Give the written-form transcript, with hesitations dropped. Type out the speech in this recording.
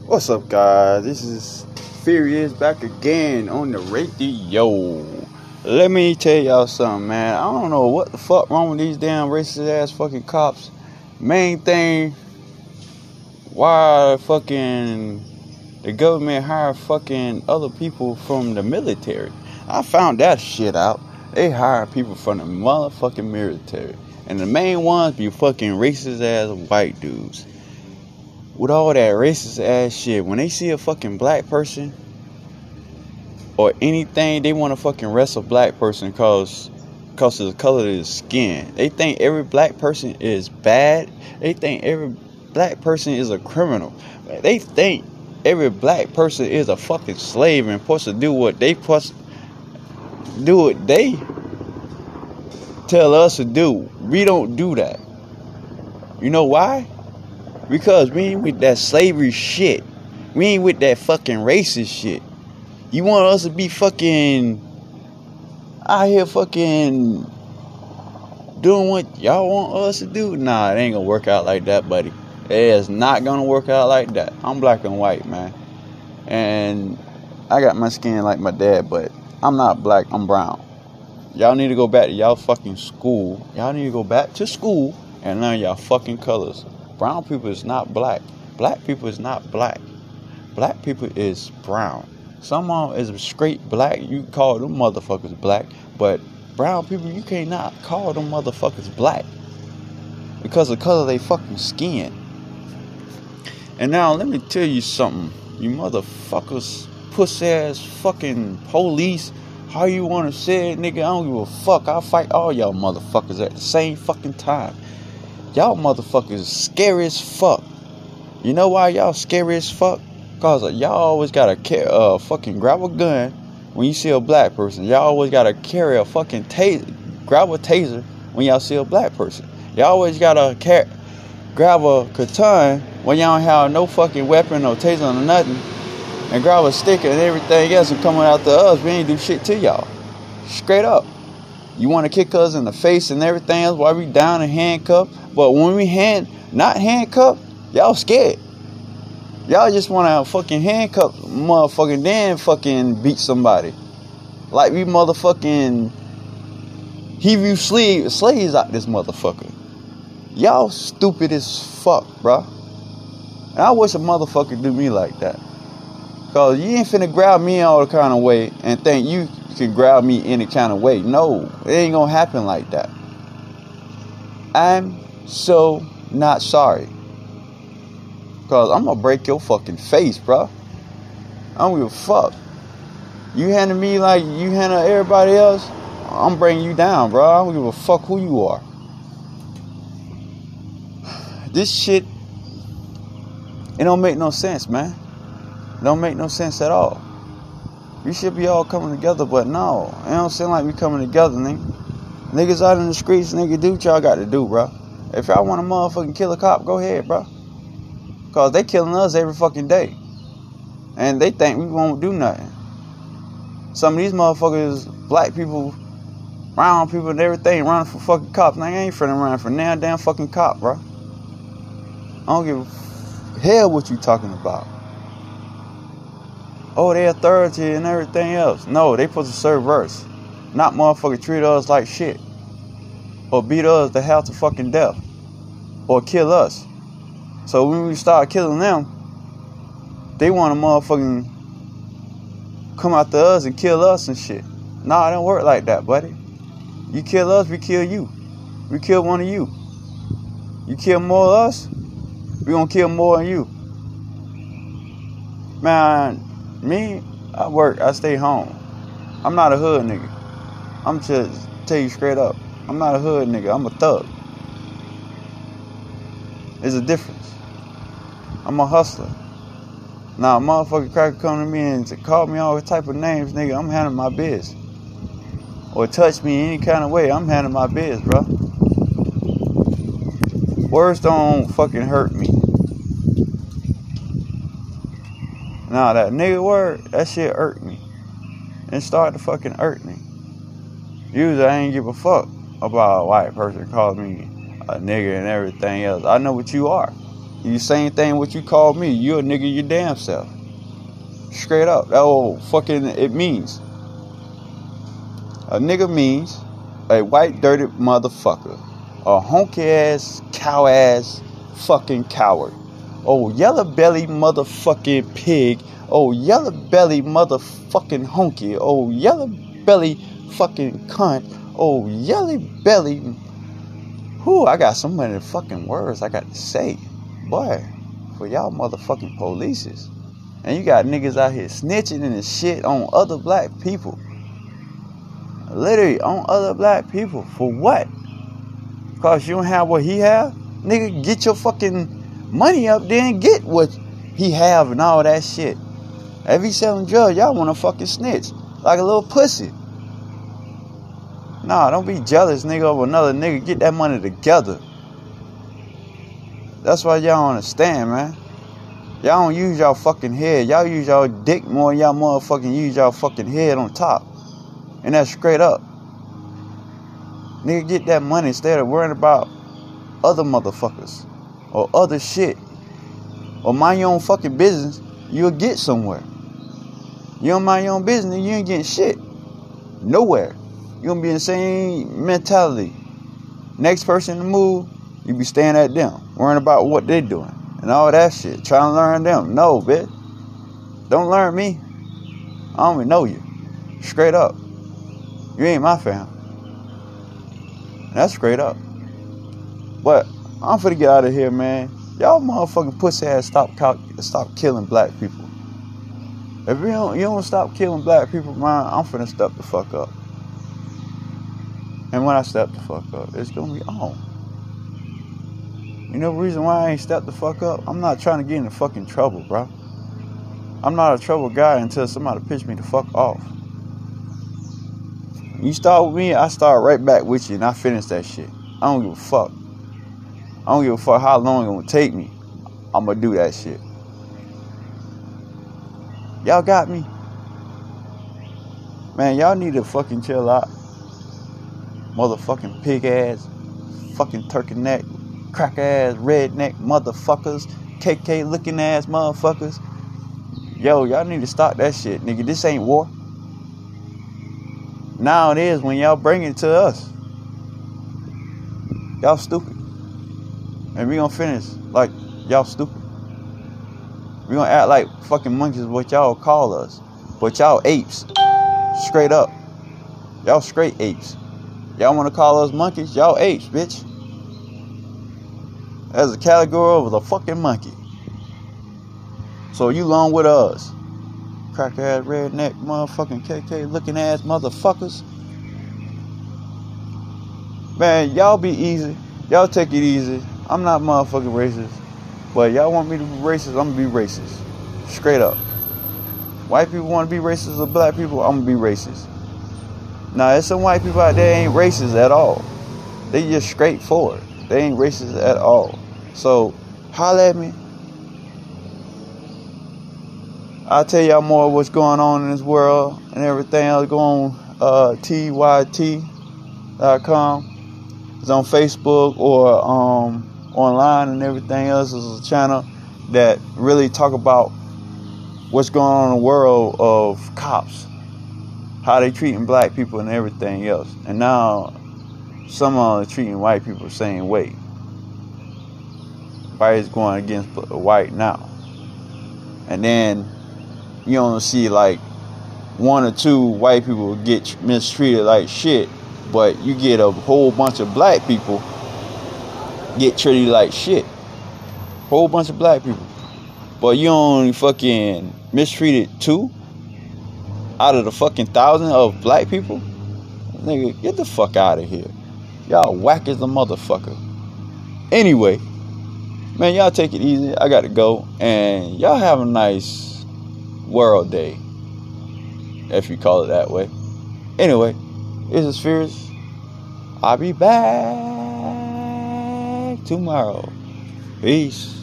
What's up, guys? This is Furious back again on the radio. Let me tell y'all something, man. I don't know what the fuck wrong with these damn racist ass fucking cops. Main thing, why fucking the government hire fucking other people from the military. I found that shit out. They hire people from the motherfucking military. And the main ones be fucking racist ass white dudes. With all that racist ass shit, when they see a fucking black person or anything, they want to fucking arrest a black person cause of the color of his skin. They think every black person is bad. They think every black person is a criminal. They think every black person is a fucking slave and supposed to do what they tell us to do. We don't do that. You know why? Because we ain't with that slavery shit. We ain't with that fucking racist shit. You want us to be fucking out here fucking doing what y'all want us to do? Nah, it ain't gonna work out like that, buddy. It is not gonna work out like that. I'm black and white, man. And I got my skin like my dad, but I'm not black, I'm brown. Y'all need to go back to y'all fucking school. Y'all need to go back to school and learn y'all fucking colors. Brown people is not black. Black people is not black. Black people is brown. Someone is straight black. You call them motherfuckers black. But brown people, you cannot call them motherfuckers black. Because of the color of their fucking skin. And now, let me tell you something. You motherfuckers, puss ass fucking police. How you want to say it, nigga? I don't give a fuck. I'll fight all y'all motherfuckers at the same fucking time. Y'all motherfuckers scary as fuck. You know why y'all scary as fuck? Cause y'all always gotta fucking grab a gun when you see a black person. Y'all always gotta carry a fucking grab a taser when y'all see a black person. Y'all always gotta grab a katana when y'all don't have no fucking weapon or taser or nothing, and grab a stick and everything else and coming after us. We ain't do shit to y'all. Straight up. You want to kick us in the face and everything else while we down and handcuffed. But when we not handcuffed, y'all scared. Y'all just want to fucking handcuff motherfucking then fucking beat somebody. Like we motherfucking heave you slaves out this motherfucker. Y'all stupid as fuck, bro. And I wish a motherfucker do me like that. Cause you ain't finna grab me all the kind of way and think you can grab me any kind of way. No, it ain't gonna happen like that. I'm so not sorry. Cause I'm gonna break your fucking face, bro. I don't give a fuck. You handle me like you handle everybody else, I'm bringing you down, bro. I don't give a fuck who you are. This shit, it don't make no sense, man. It don't make no sense at all. We should be all coming together, but no. It don't seem like we coming together, nigga. Niggas out in the streets, nigga, do what y'all got to do, bro. If y'all want to motherfucking kill a cop, go ahead, bro. Cause they killing us every fucking day. And they think we won't do nothing. Some of these motherfuckers, black people, brown people and everything running for fucking cops. Nigga, I ain't finna run for now damn fucking cop, bro. I don't give a hell what you talking about. Oh, they authority and everything else. No, they supposed to serve us. Not motherfucker treat us like shit. Or beat us to hell to fucking death. Or kill us. So when we start killing them, they want to motherfucking come after us and kill us and shit. Nah, it don't work like that, buddy. You kill us, we kill you. We kill one of you. You kill more of us, we gonna kill more of you. Man, me, I work, I stay home. I'm not a hood nigga. I'm just tell you straight up. I'm not a hood nigga, I'm a thug. There's a difference. I'm a hustler. Now a motherfucker cracker come to me and call me all type of names, nigga, I'm handling my biz. Or touch me any kind of way, I'm handling my biz, bro. Words don't fucking hurt me. Nah, that nigga word, that shit hurt me. It started to fucking hurt me. Usually I ain't give a fuck about a white person calling me a nigga and everything else. I know what you are. The same thing what you call me. You a nigga your damn self. Straight up. That old fucking, it means. A nigga means a white dirty motherfucker. A honky ass, cow ass fucking coward. Oh, yellow belly motherfucking pig. Oh, yellow belly motherfucking honky. Oh, yellow belly fucking cunt. Oh, yellow belly. Whew, I got so many fucking words I got to say. Boy, for y'all motherfucking polices. And you got niggas out here snitching and shit on other black people. Literally on other black people. For what? Because you don't have what he have? Nigga, get your fucking money up there and get what he have and all that shit. If he selling drugs, y'all want to fucking snitch. Like a little pussy. Nah, don't be jealous, nigga, of another nigga. Get that money together. That's why y'all don't understand, man. Y'all don't use y'all fucking head. Y'all use y'all dick more than y'all motherfucking use y'all fucking head on top. And that's straight up. Nigga, get that money instead of worrying about other motherfuckers. Or other shit. Or mind your own fucking business. You'll get somewhere. You don't mind your own business, you ain't getting shit. Nowhere. You're gonna be in the same mentality. Next person to move, you be staring at them, worrying about what they doing and all that shit, trying to learn them. No, bitch. Don't learn me. I don't even know you. Straight up. You ain't my fam. That's straight up. But I'm finna get out of here, man. Y'all motherfucking pussy ass stop killing black people. If you don't stop killing black people, man, I'm finna step the fuck up. And when I step the fuck up, it's gonna be on. You know the reason why I ain't step the fuck up? I'm not trying to get into fucking trouble, bro. I'm not a trouble guy until somebody pitch me the fuck off. You start with me, I start right back with you and I finish that shit. I don't give a fuck. I don't give a fuck how long it gonna take me. I'm gonna do that shit. Y'all got me? Man, y'all need to fucking chill out. Motherfucking pig ass, fucking turkey neck, crack ass, redneck motherfuckers, KK looking ass motherfuckers. Yo, y'all need to stop that shit, nigga. This ain't war. Now it is when y'all bring it to us. Y'all stupid. And we gonna finish like y'all stupid. We gonna act like fucking monkeys what y'all call us. But y'all apes. Straight up. Y'all straight apes. Y'all wanna call us monkeys? Y'all apes, bitch. That's a category of a fucking monkey. So you along with us. Crack ass, redneck, motherfucking KK looking ass motherfuckers. Man, y'all be easy. Y'all take it easy. I'm not motherfucking racist. But y'all want me to be racist, I'm gonna be racist. Straight up. White people want to be racist or black people, I'm gonna be racist. Now, there's some white people out there ain't racist at all. They just straightforward. They ain't racist at all. So, holla at me. I'll tell y'all more of what's going on in this world and everything else. Go on tyt.com. It's on Facebook or online and everything else. Is a channel that really talk about what's going on in the world of cops, how they treating black people and everything else. And now some are treating white people the same way. Everybody's going against white now. And then you don't see like one or two white people get mistreated like shit, but you get a whole bunch of black people get treated like shit. Whole bunch of black people. But you only fucking mistreated 2 out of the fucking 1,000 of black people? Nigga, get the fuck out of here. Y'all whack as a motherfucker. Anyway, man, y'all take it easy. I gotta go. And y'all have a nice World Day, if you call it that way. Anyway, this is Fierce. I'll be back tomorrow. Peace.